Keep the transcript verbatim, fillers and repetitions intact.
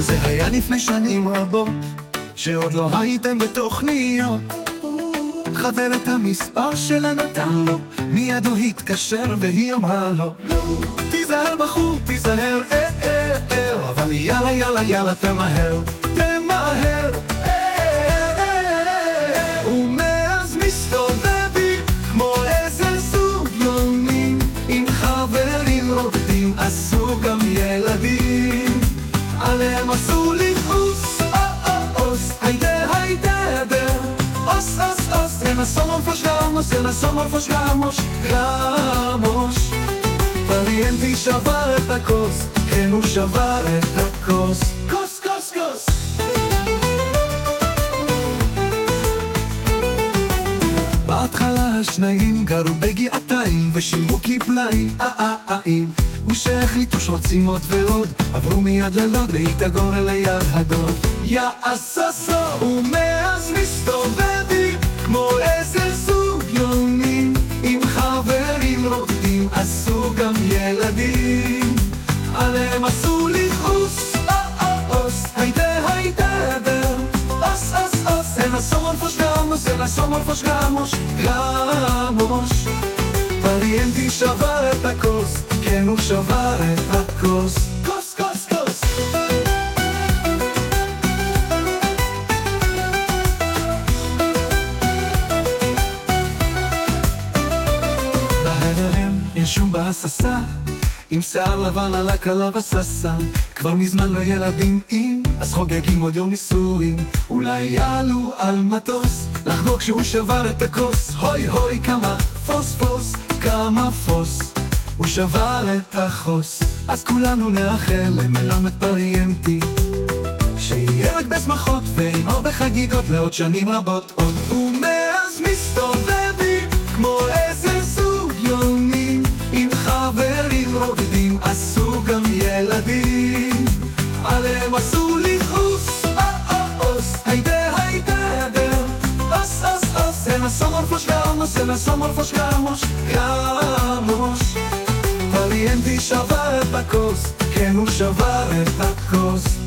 זה היה לפני שנים רבות, שעוד לא הייתם בתוכניות. חבר את המספר שלה נתן לו, מיד הוא התקשר והיא אמרה לו, תיזהר בחור, תיזהר, אה אה אה, אבל יאללה יאללה יאללה תמהר, תמהר, אה אה אה. ומאז מסתובבים כמו איזה זוג יונים, עם חברים רוקדים, עשו גם ילדים, עליהם עשו לכעוס, אה אה אוס, היידה היידה דר, אוס אוס אוס, en somos fosgamos, en somos fosgamos, gamos. פריאנטי שבר את הכוס, כן הוא שבר את הכוס, כוס כוס כוס. בהתחלה השניים גרו בגעתיים ושילמו כפליים, אה אה אה. ושהחליטו שרוצים עוד ועוד, עברו מיד ללוד להתגורר ליד הדוד. יא אססו, ומאז מסתובבים כמו איזה זוג יונים, עם חברים רוקדים, עשו גם ילדים, עליהם עשו לכעוס, אה אה אוס, היידה היידה דר, אוס אוס אוס, en somos fosgamos, en somos fosgamos, gamos. פריאנטי שבר את הכוס, כן הוא שבר את הכוס, כוס כוס כוס. בהרם ישום בהססה, עם שיער לבן על הכלה בססה, כבר מזמן לא ילדים עם, אז חוגגים עוד יום נישואים, אולי יעלו על מטוס, לחגוג שהוא שבר את הכוס, הוי הוי כמה פוס פוס, כמה פוס, הוא שבר את החוס. אז כולנו נאחל למלמד פריאנטי, שיהיה רק בשמחות ועם הרבה חגיגות לעוד שנים רבות עוד. ומאז מסתובבים כמו איזה זוג יונים, עם חברים רוקדים, עשו גם ילדים, עליהם עשו לכעוס, אה אה אוס, היידה היידה דר, אוס אוס אוס, en somos fosgamos, en somos fosgamos, gamos. פריאנטי שבר את הכוס, כן הוא שבר את הכוס.